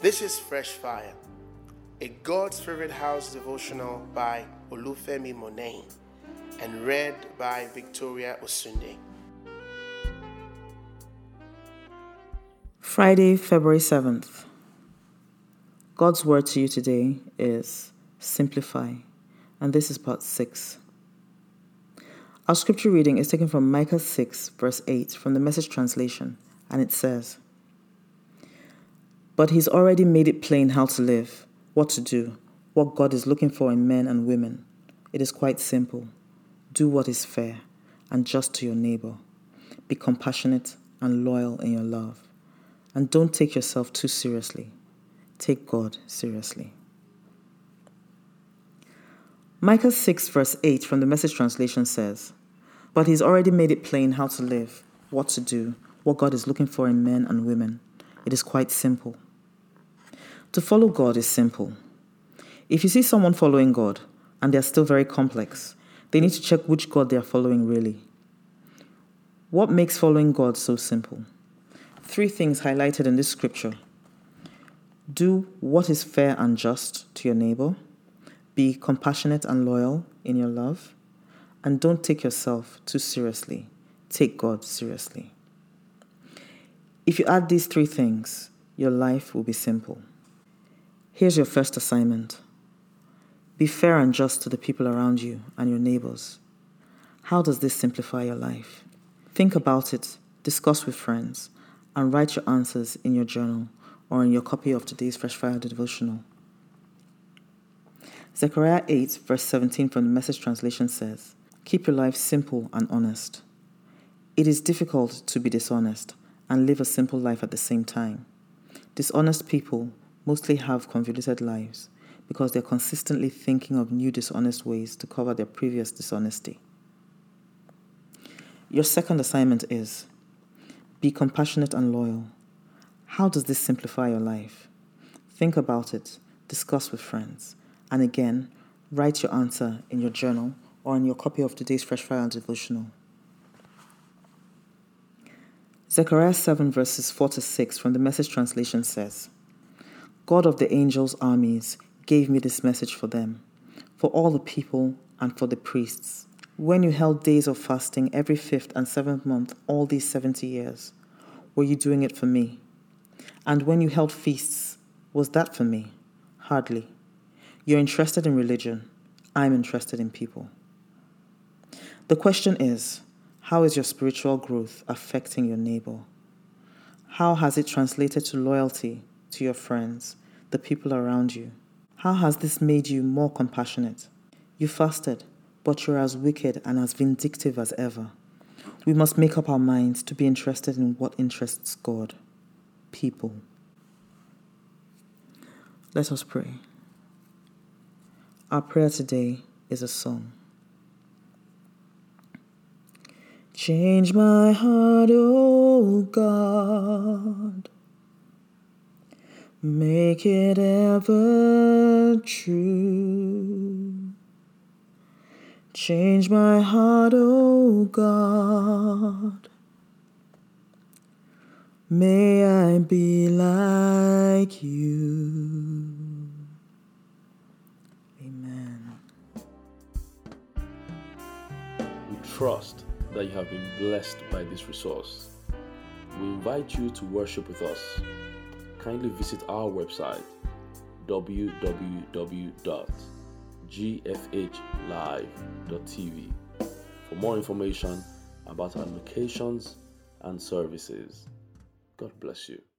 This is Fresh Fire, a God's Favorite House devotional by Olufemi Monain and read by Victoria Osunde. Friday, February 7th. God's word to you today is simplify, and this is part 6. Our scripture reading is taken from Micah 6, verse 8 from the Message translation, and it says, "But he's already made it plain how to live, what to do, what God is looking for in men and women. It is quite simple. Do what is fair and just to your neighbor. Be compassionate and loyal in your love. And don't take yourself too seriously. Take God seriously." Micah 6 verse 8 from the Message translation says, "But he's already made it plain how to live, what to do, what God is looking for in men and women. It is quite simple." To follow God is simple. If you see someone following God and they're still very complex, they need to check which God they are following really. What makes following God so simple? 3 things highlighted in this scripture. Do what is fair and just to your neighbor. Be compassionate and loyal in your love. And don't take yourself too seriously. Take God seriously. If you add these 3 things, your life will be simple. Here's your first assignment. Be fair and just to the people around you and your neighbors. How does this simplify your life? Think about it, discuss with friends, and write your answers in your journal or in your copy of today's Fresh Fire devotional. Zechariah 8, verse 17 from the Message translation says, "Keep your life simple and honest." It is difficult to be dishonest and live a simple life at the same time. Dishonest people mostly have convoluted lives because they're consistently thinking of new dishonest ways to cover their previous dishonesty. Your second assignment is, be compassionate and loyal. How does this simplify your life? Think about it, discuss with friends, and again, write your answer in your journal or in your copy of today's Fresh Fire devotional. Zechariah 7 verses 4-6 from the Message translation says, "God of the angels' armies gave me this message for them, for all the people and for the priests. When you held days of fasting every 5th and 7th month all these 70 years, were you doing it for me? And when you held feasts, was that for me? Hardly. You're interested in religion. I'm interested in people." The question is, how is your spiritual growth affecting your neighbor? How has it translated to loyalty to your friends, the people around you? How has this made you more compassionate? You fasted, but you're as wicked and as vindictive as ever. We must make up our minds to be interested in what interests God, people. Let us pray. Our prayer today is a song. Change my heart, O God. Make it ever true. Change my heart, O God. May I be like you. Amen. We trust that you have been blessed by this resource. We invite you to worship with us. Kindly visit our website www.gfhlive.tv for more information about our locations and services. God bless you.